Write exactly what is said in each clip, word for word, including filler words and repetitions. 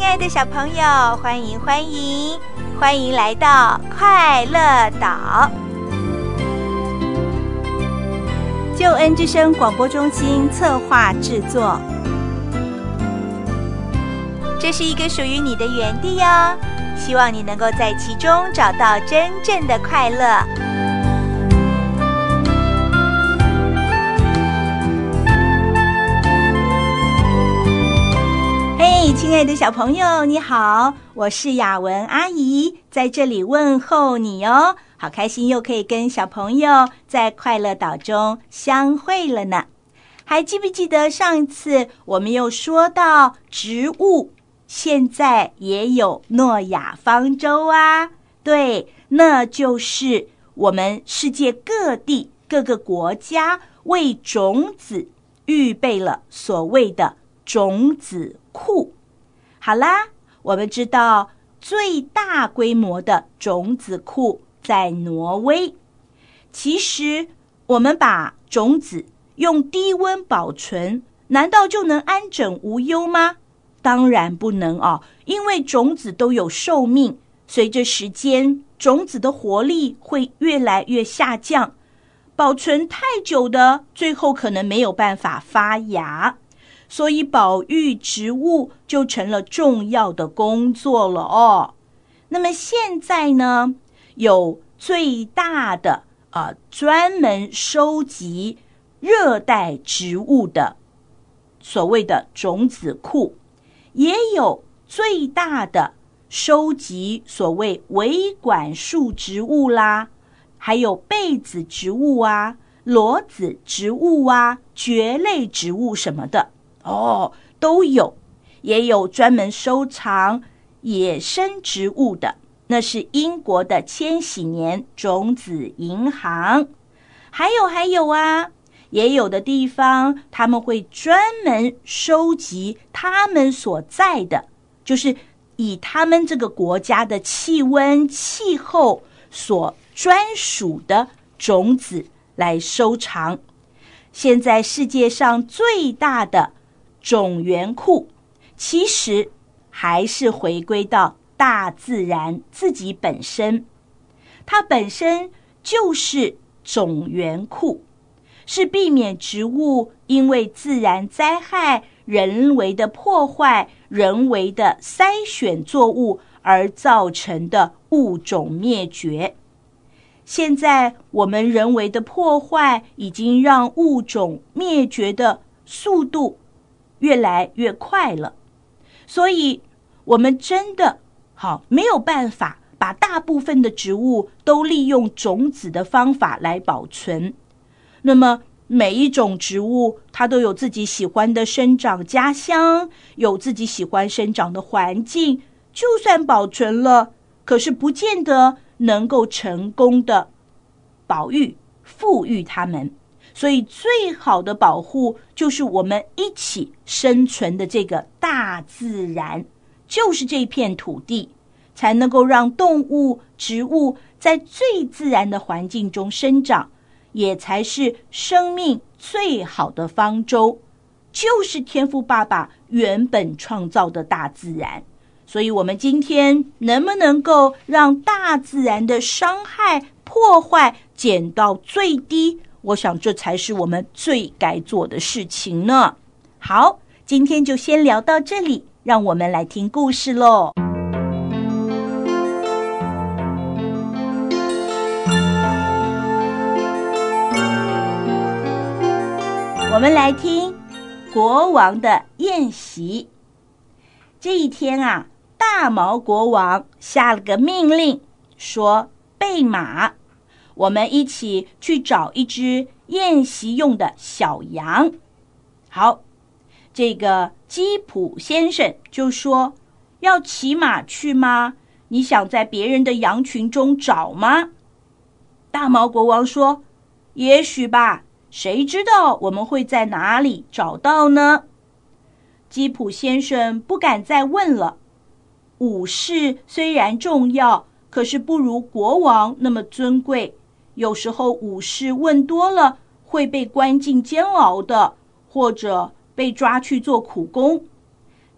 爱的小朋友，欢迎欢迎欢迎来到快乐岛。救恩之声广播中心策划制作，这是一个属于你的园地哦，希望你能够在其中找到真正的快乐。嘿，亲爱的小朋友，你好，我是雅文阿姨，在这里问候你哦。好开心又可以跟小朋友在快乐岛中相会了呢。还记不记得上一次我们又说到植物现在也有诺亚方舟啊？对，那就是我们世界各地各个国家为种子预备了所谓的种子库。好啦，我们知道最大规模的种子库在挪威。其实我们把种子用低温保存，难道就能安枕无忧吗？当然不能哦，因为种子都有寿命，随着时间，种子的活力会越来越下降，保存太久的，最后可能没有办法发芽。所以保育植物就成了重要的工作了哦。那么现在呢，有最大的呃专门收集热带植物的所谓的种子库，也有最大的收集所谓维管束植物啦，还有被子植物啊、裸子植物啊、蕨类植物什么的哦，都有。也有专门收藏野生植物的，那是英国的千禧年种子银行。还有还有啊，也有的地方他们会专门收集他们所在的，就是以他们这个国家的气温气候所专属的种子来收藏。现在世界上最大的种源库其实还是回归到大自然自己本身，它本身就是种源库，是避免植物因为自然灾害、人为的破坏、人为的筛选作物而造成的物种灭绝。现在我们人为的破坏已经让物种灭绝的速度越来越快了，所以我们真的好没有办法把大部分的植物都利用种子的方法来保存。那么每一种植物它都有自己喜欢的生长家乡，有自己喜欢生长的环境，就算保存了，可是不见得能够成功的保育富裕它们。所以最好的保护就是我们一起生存的这个大自然，就是这片土地，才能够让动物、植物在最自然的环境中生长，也才是生命最好的方舟，就是天父爸爸原本创造的大自然。所以我们今天能不能够让大自然的伤害、破坏减到最低，我想这才是我们最该做的事情呢。好，今天就先聊到这里，让我们来听故事咯。我们来听国王的宴席。这一天啊，大毛国王下了个命令，说备马，我们一起去找一只宴席用的小羊。好，这个基普先生就说，要骑马去吗？你想在别人的羊群中找吗？大毛国王说，也许吧，谁知道我们会在哪里找到呢？基普先生不敢再问了。武士虽然重要，可是不如国王那么尊贵。有时候武士问多了，会被关进监牢的，或者被抓去做苦工。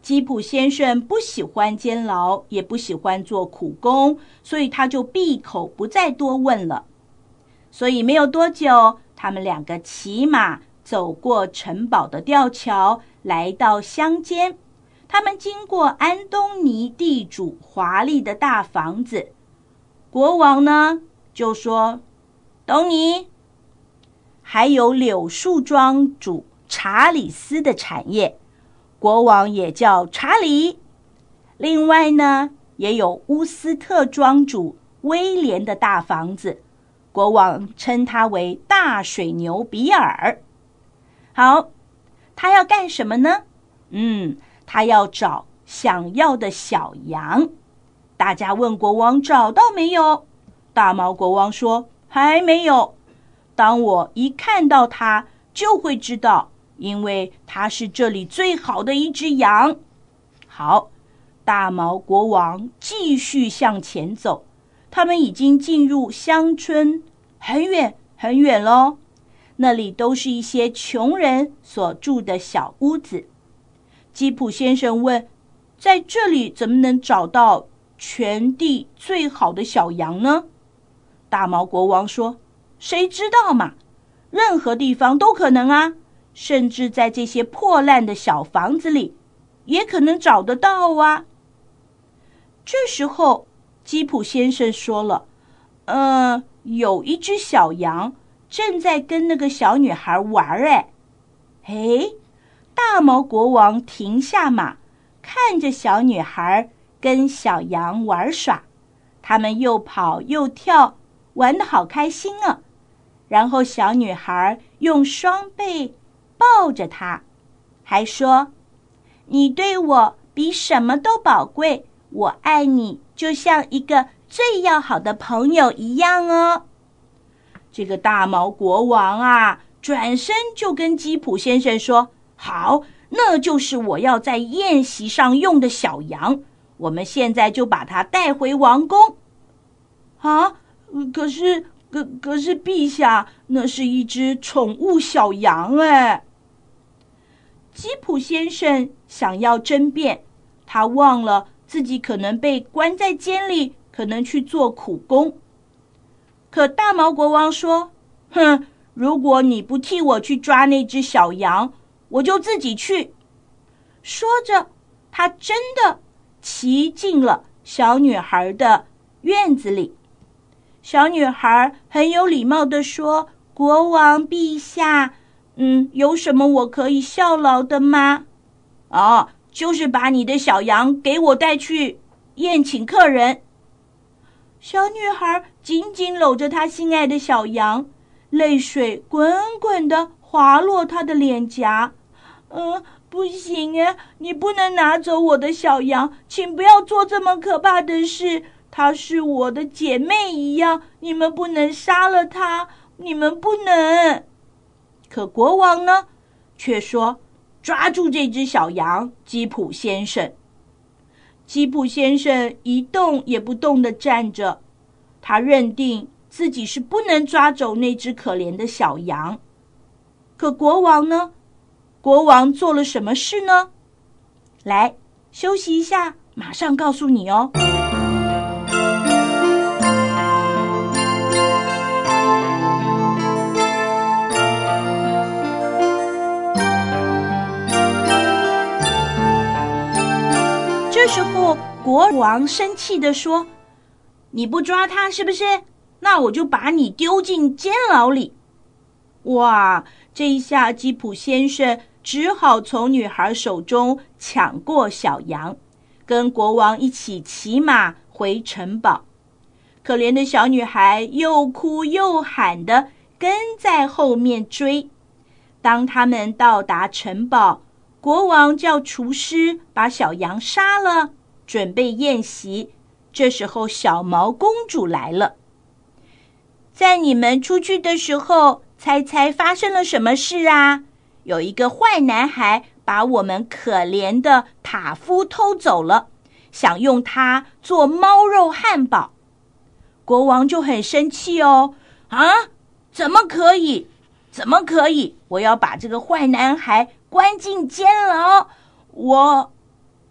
吉普先生不喜欢监牢，也不喜欢做苦工，所以他就闭口不再多问了。所以没有多久，他们两个骑马走过城堡的吊桥，来到乡间。他们经过安东尼地主华丽的大房子，国王呢就说：东尼，还有柳树庄主查理斯的产业，国王也叫查理。另外呢，也有乌斯特庄主威廉的大房子，国王称他为大水牛比尔。好，他要干什么呢？嗯，他要找想要的小羊。大家问国王找到没有？大毛国王说还没有。当我一看到他，就会知道，因为他是这里最好的一只羊。好，大毛国王继续向前走，他们已经进入乡村，很远很远咯。那里都是一些穷人所住的小屋子。吉普先生问，在这里怎么能找到全地最好的小羊呢？大毛国王说，谁知道嘛，任何地方都可能啊，甚至在这些破烂的小房子里也可能找得到啊。这时候吉普先生说了，呃，有一只小羊正在跟那个小女孩玩哎。诶，大毛国王停下马，看着小女孩跟小羊玩耍，他们又跑又跳，玩得好开心啊。然后小女孩用双臂抱着他，还说，你对我比什么都宝贵，我爱你就像一个最要好的朋友一样哦。这个大毛国王啊，转身就跟吉普先生说，好，那就是我要在宴席上用的小羊，我们现在就把它带回王宫。啊，可是可可是陛下，那是一只宠物小羊哎。吉普先生想要争辩，他忘了自己可能被关在监里，可能去做苦工。可大毛国王说，哼，如果你不替我去抓那只小羊，我就自己去。说着，他真的骑进了小女孩的院子里。小女孩很有礼貌地说，国王陛下，嗯，有什么我可以效劳的吗？哦，就是把你的小羊给我带去宴请客人。小女孩紧紧搂着她心爱的小羊，泪水滚滚地滑落她的脸颊。嗯、呃，不行啊，你不能拿走我的小羊，请不要做这么可怕的事。她是我的姐妹一样，你们不能杀了她，你们不能。可国王呢，却说，抓住这只小羊，吉普先生。吉普先生一动也不动地站着，他认定自己是不能抓走那只可怜的小羊。可国王呢？国王做了什么事呢？来，休息一下，马上告诉你哦。这时候国王生气地说，你不抓他是不是？那我就把你丢进监牢里。哇，这一下吉普先生只好从女孩手中抢过小羊，跟国王一起骑马回城堡。可怜的小女孩又哭又喊的跟在后面追。当他们到达城堡，国王叫厨师把小羊杀了，准备宴席。这时候小毛公主来了。在你们出去的时候，猜猜发生了什么事啊？有一个坏男孩把我们可怜的塔夫偷走了，想用它做猫肉汉堡。国王就很生气哦，啊，怎么可以？怎么可以？我要把这个坏男孩关进监牢。我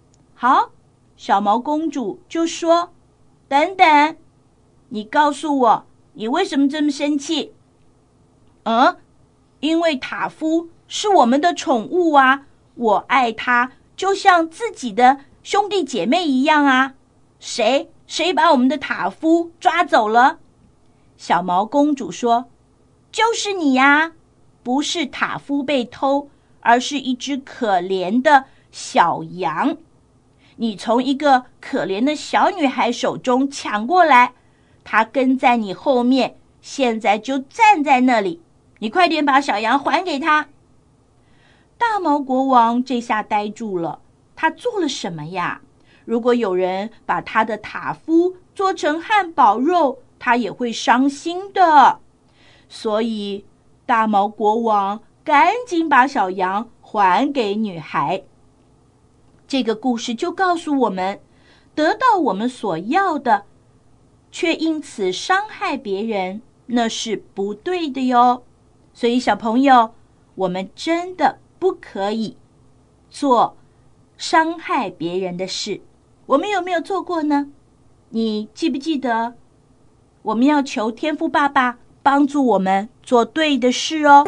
好，小毛公主就说：等等，你告诉我，你为什么这么生气？嗯，因为塔夫是我们的宠物啊，我爱他就像自己的兄弟姐妹一样啊。谁谁把我们的塔夫抓走了？小毛公主说：就是你呀，不是塔夫被偷，而是一只可怜的小羊。你从一个可怜的小女孩手中抢过来，她跟在你后面，现在就站在那里，你快点把小羊还给她。大毛国王这下呆住了，他做了什么呀？如果有人把他的塔夫做成汉堡肉，他也会伤心的。所以大毛国王赶紧把小羊还给女孩。这个故事就告诉我们，得到我们所要的，却因此伤害别人，那是不对的哟。所以小朋友，我们真的不可以做伤害别人的事。我们有没有做过呢？你记不记得？我们要求天父爸爸帮助我们做对的事哦。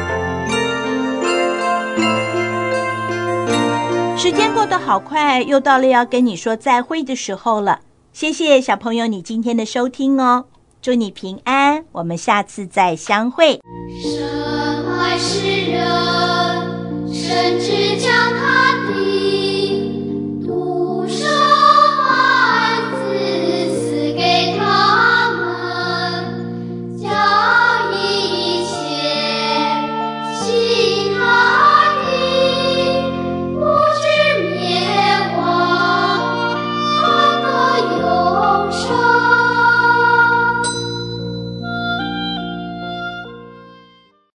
时间过得好快，又到了要跟你说再会的时候了。谢谢小朋友你今天的收听哦，祝你平安，我们下次再相会。 神爱世人，甚至将他